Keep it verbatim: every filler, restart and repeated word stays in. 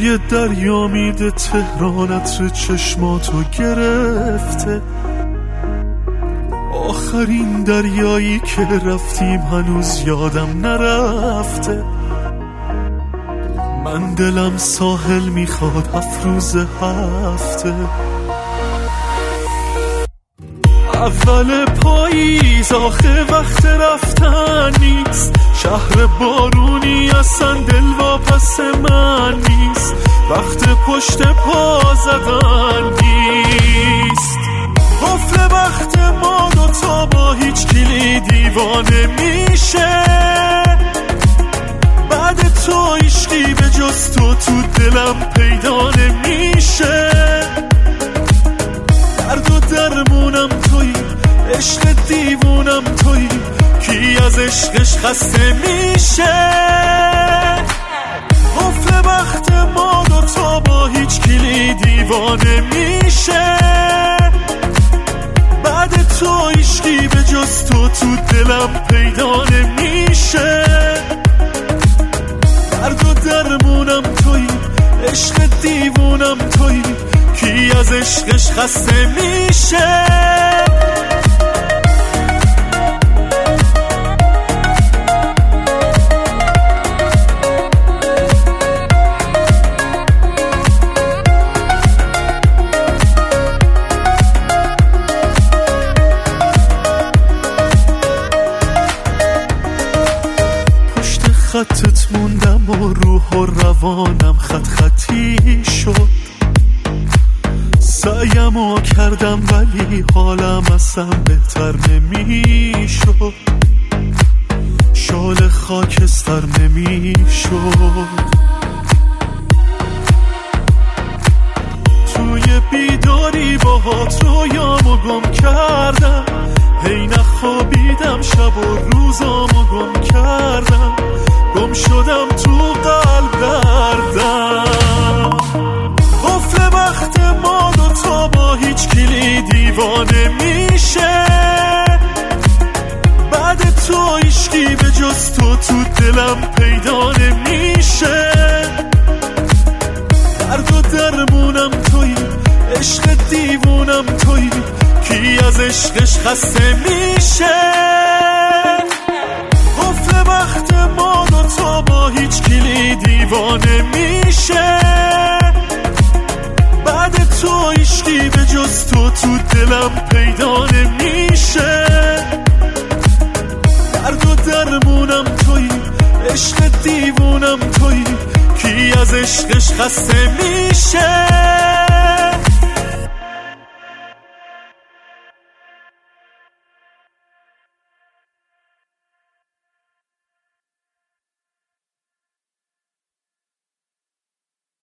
بوی دریا میده تهران، عطر چشماتو گرفته. آخرین دریایی که رفتیم هنوز یادم نرفته. من دلم ساحل میخواد هفت روز هفته. اول پاییز آخه وقت رفتن نیست، شهر بارونی اصلا دل واپس من نیست، وقت پشت پا زدن نیست. قفل وقت ما دوتا با هیچ کلی دیوانه میشه، بعد تو عشقی به جز تو تو دلم پیدا نمیشه. درد و درمونم تویی، عشق دیوونم تویی، کی از عشقش خسته میشه. قفل وقت ما دوتا با هیچ کلی دیوانه میشه، بعد تو عشقی به جز تو تو دلم پیدا نمیشه. درد و درمونم تویی، عشق دیوونم تویی، کی از عشقش خسته میشه. خطت موندم و روح و روانم خط خطی شد. سعیمو کردم ولی حالم اصلا بهتر نمیشد. شال خاکستر نمیشد. توی بیداری باهات رویامو گم کردم، هی نخوابیدم شب و روزامو گم کردم، گم شدم تو قلب دردم. قفل وقت ما دوتا با هیچ کلی دیوانه میشه، بعد تو عشقی به جز تو تو دلم پیدا نمیشه. درد و درمونم تویی، عشق دیوونم تویی، کی از عشقش خسته میشه. قفل وقت ما دوتا با هیچ کلی دیوانه میشه، بعد تو عشقی به جز تو تو دلم پیدا نمیشه. درد و درمونم تویی، عشق دیوونم تویی، کی از عشقش خسته میشه.